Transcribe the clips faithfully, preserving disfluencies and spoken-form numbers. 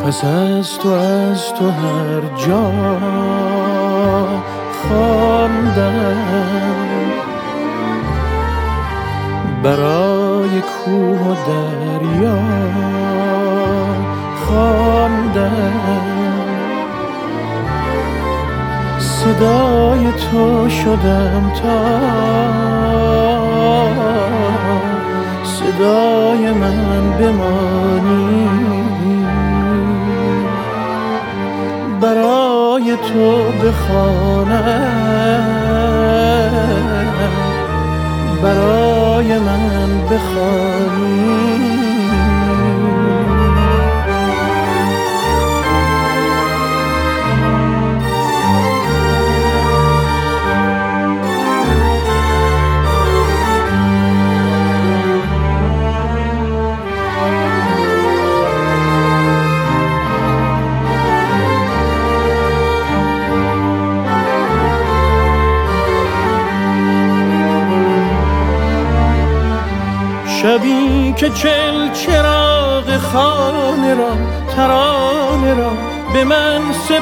پس از تو از تو هر جا خواندم، برای کوه و دریا خواندم، صدای تو شدم تا صدای من بمانی، برای تو بخوانم، برای من بخوانی. شبی که چل چراغ خانه را ترانه را به من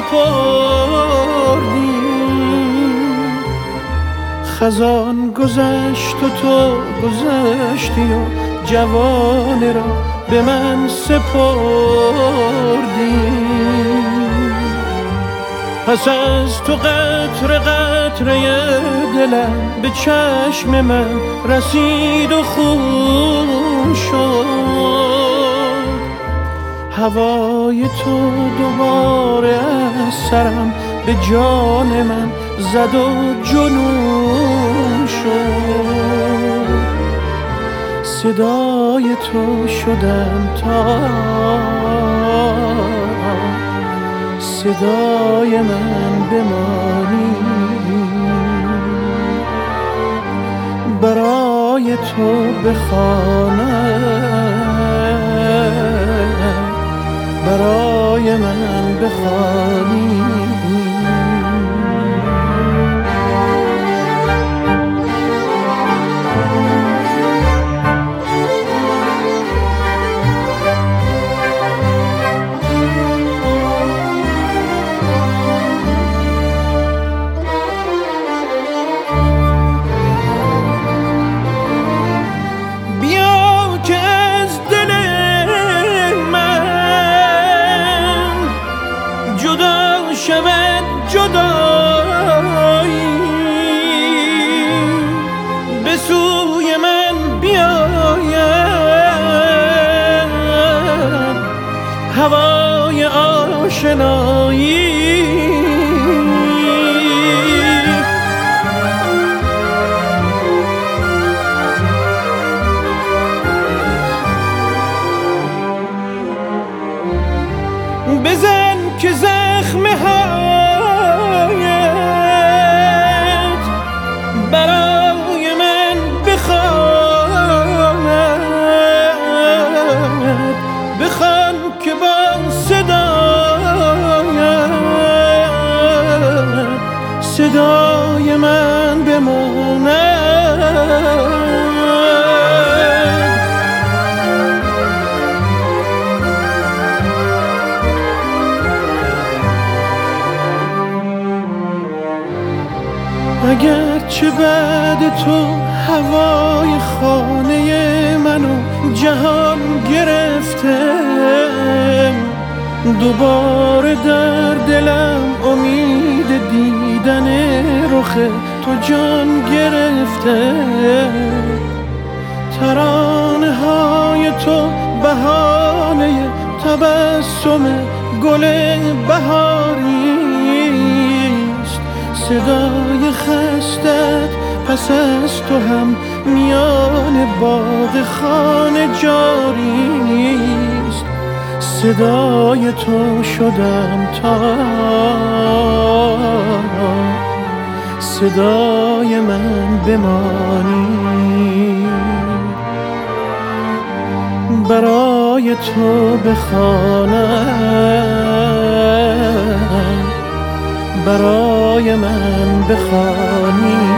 سپردی، خزان گذشت و تو گذشتی و جوانه را به من سپردی. پس از تو قطره قطره دلم به چشم من رسید و خون شد، هوای تو دوباره از سرم به جان من زد و جنون شد. صدای تو شدم تا صدای من بمانی، برای تو بخوانم، برای من بخوانی. شود جدایی به سوی من بیاید هوای آشنایی، بزن که زخم هایت برای من بخواند، بخوان که با صدایت صدای من بماند. اگرچه بعد تو هوای خانه منو جهان گرفته، دوباره در دلم امید دیدن رخ تو جان گرفته. ترانه های تو بهانه تبسم گل بهاریست، صدای خستت پس از تو هم میان باغ خانه جاریست. صدای تو شدم تا صدای من بمانی، برای تو بخوانم، برای من بخوانی.